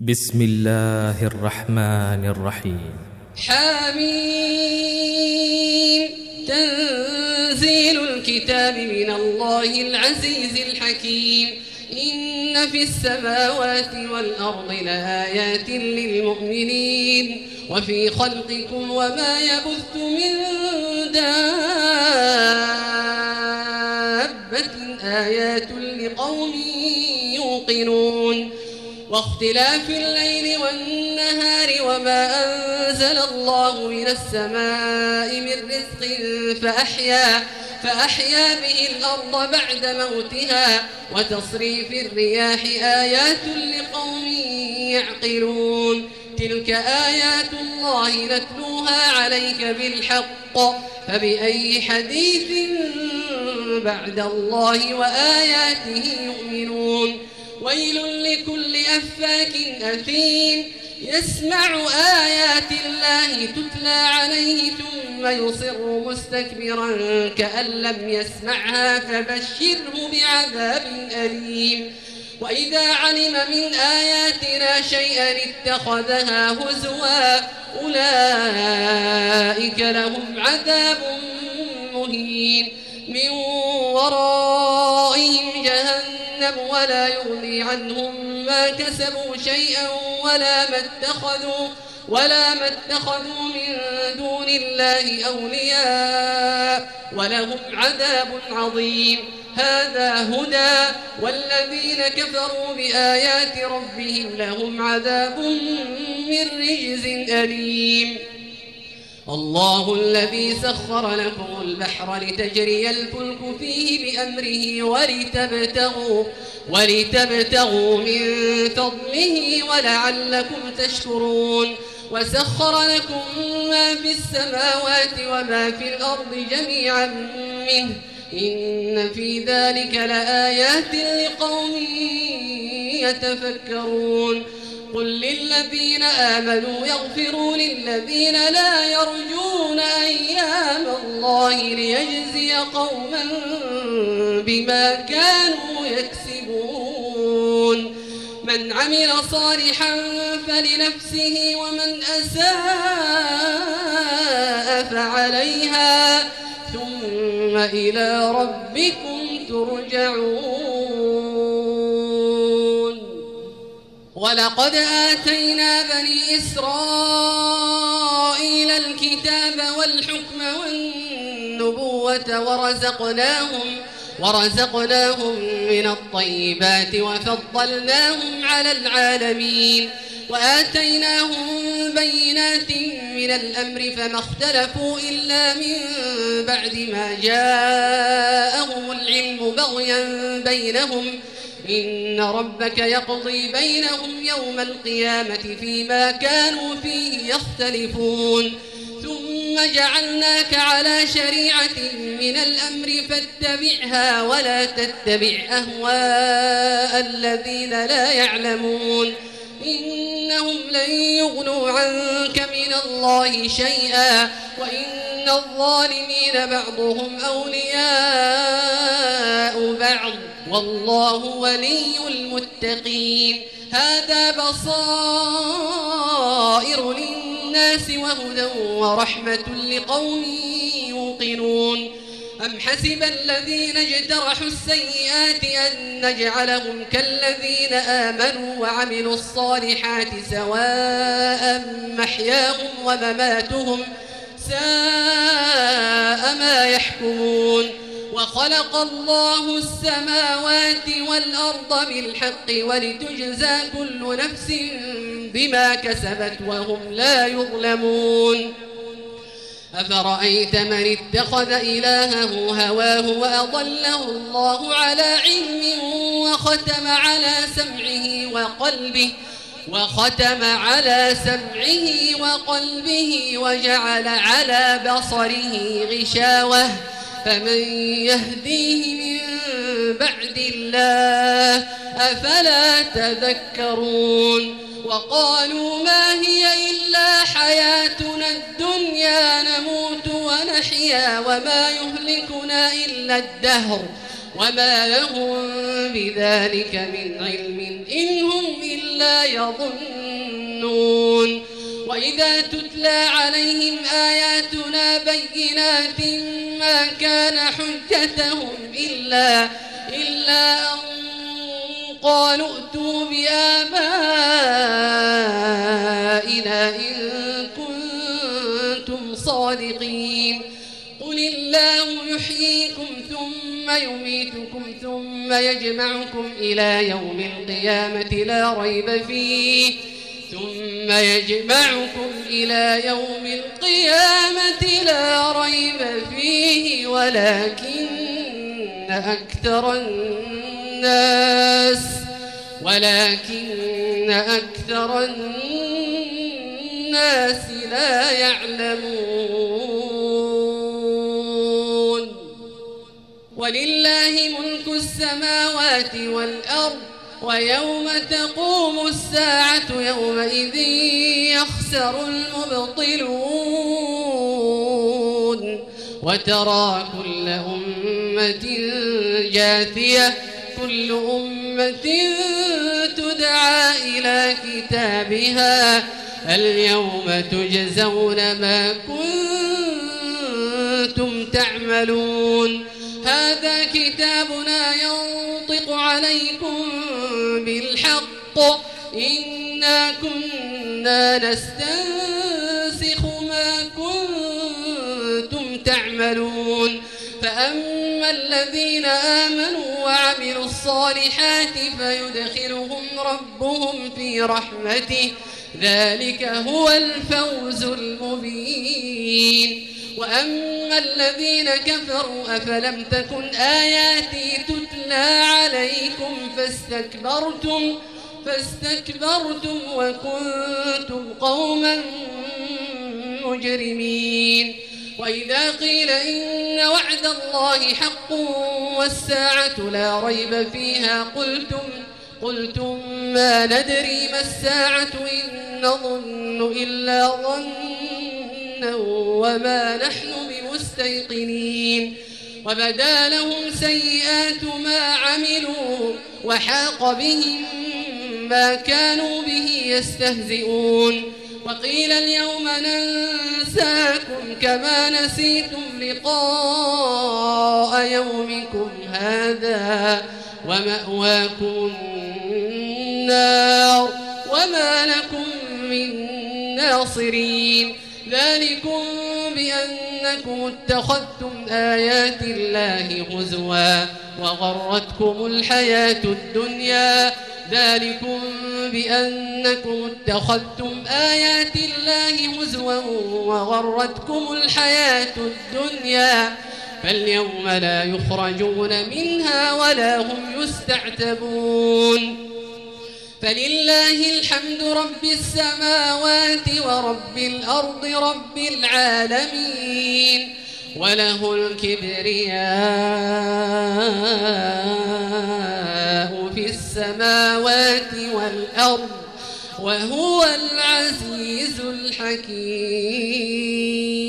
بسم الله الرحمن الرحيم. حميم. تنزيل الكتاب من الله العزيز الحكيم. إن في السماوات والأرض لآيات للمؤمنين وفي خلقكم وما يبث من دابة آيات لقوم يوقنون. واختلاف الليل والنهار وما أنزل الله من السماء من رزق فأحيا به الأرض بعد موتها وتصريف الرياح آيات لقوم يعقلون. تلك آيات الله نتلوها عليك بالحق فبأي حديث بعد الله وآياته يؤمنون. ويل لكل أفاك أثيم يسمع آيات الله تتلى عليه ثم يصر مستكبرا كأن لم يسمعها فبشره بعذاب أليم. وإذا علم من آياتنا شيئا اتخذها هزوا أولئك لهم عذاب مهين من ورائهم جهنم ولا يغني عنهم ما كسبوا شيئا ولا ما اتخذوا من دون الله أولياء ولهم عذاب عظيم. هذا هدى والذين كفروا بآيات ربهم لهم عذاب من رجز أليم. الله الذي سخر لكم البحر لتجري الفلك فيه بأمره ولتبتغوا من فضله ولعلكم تشكرون. وسخر لكم ما في السماوات وما في الأرض جميعا منه إن في ذلك لآيات لقوم يتفكرون. قل للذين آمنوا يغفروا للذين لا يرجون أيام الله ليجزي قوما بما كانوا يكسبون. من عمل صالحا فلنفسه ومن أساء فعليها ثم إلى ربكم ترجعون. ولقد آتينا بني إسرائيل الكتاب والحكم والنبوة ورزقناهم من الطيبات وفضلناهم على العالمين. وآتيناهم بينات من الأمر فما اختلفوا إلا من بعد ما جاءهم العلم بغيا بينهم إن ربك يقضي بينهم يوم القيامة فيما كانوا فيه يختلفون. ثم جعلناك على شريعة من الأمر فاتبعها ولا تتبع أهواء الذين لا يعلمون إنهم لن يغنوا عنك من الله شيئا وإن الظالمين بعضهم أولياء بعض والله ولي المتقين. هذا بصائر للناس وهدى ورحمة لقوم يوقنون. أم حسب الذين اجترحوا السيئات أن نجعلهم كالذين آمنوا وعملوا الصالحات سواء محياهم ومماتهم ساء ما يحكمون. وخلق الله السماوات والأرض بالحق ولتجزى كل نفس بما كسبت وهم لا يظلمون. أفرأيت من اتخذ إلهه هواه وأضله الله على علم وختم على سمعه وقلبه وجعل على بصره غشاوة فمن يهديه من بعد الله أفلا تذكرون. وقالوا ما هي إلا حياتنا الدنيا نموت ونحيا وما يهلكنا إلا الدهر وما لهم بذلك من علم إن هم إلا لا يظنون وإذا تتلى عليهم آياتنا بينات ما كان حجتهم إلا أن قالوا ائتوا بآبائنا إن كنتم صادقين قل الله يحييكم ثم يميتكم ثم يجمعكم إلى يوم القيامة لا ريب فيه ولكن أكثر الناس لا يعلمون ولله ملك السماوات والأرض ويوم تقوم الساعة يومئذ يخسر المبطلون وترى كل أمة جاثية كل أمة تدعى إلى كتابها اليوم تجزون ما كنتم تعملون هذا كتابنا ينطق عليكم بالحق إنا كنا نستنسخ ما كنتم تعملون فأما الذين آمنوا وعملوا الصالحات فيدخلهم ربهم في رحمته ذلك هو الفوز المبين وأما الذين كفروا أفلم تكن آياتي تتلى عليكم فاستكبرتم وكنتم قوما مجرمين وإذا قيل إن وعد الله حق والساعة لا ريب فيها قلتم ما ندري ما الساعة إن نظن إلا ظنا وما نحن بمستيقنين وبدا لهم سيئات ما عملوا وحاق بهم ما كانوا به يستهزئون وقيل اليوم ننساكم كما نسيتم لقاء يومكم هذا ومأواكم النار وما لكم من ناصرين ذلكم بأنكم اتخذتم آيات الله هزوا وغرتكم الحياة الدنيا فاليوم لا يخرجون منها ولا هم يستعتبون فلله الحمد رب السماوات ورب الأرض رب العالمين وله الكبرياء في السماوات والأرض، وهو العزيز الحكيم. وهو العزيز الحكيم.